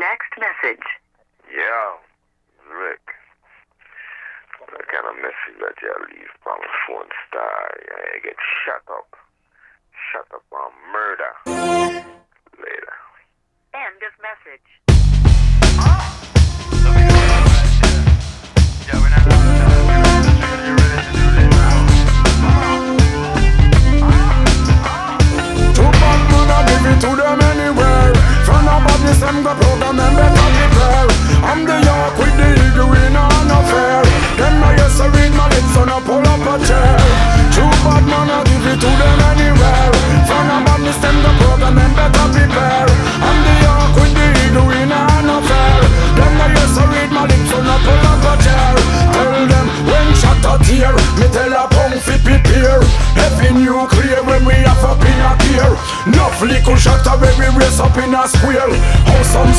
next message. Yo, Rick. What kind of message that you leave from a phone star? You get shut up. Shut up on murder. Later. End of message. To them anywhere. From a badness, them go program and better prepare. I'm the York with the eagle in an affair. Them I used to read my lips on a pull up a chair. True bad man, I give it to them anywhere. From a badness, them go program and better prepare. I'm the York with the eagle in an affair. Them I used to read my lips on a pull up a chair. Tell them when shot a tear, me tell a punk fi prepare. Heavy nuclear when we have up in a gear. Enough little shot when we race up in a square. How some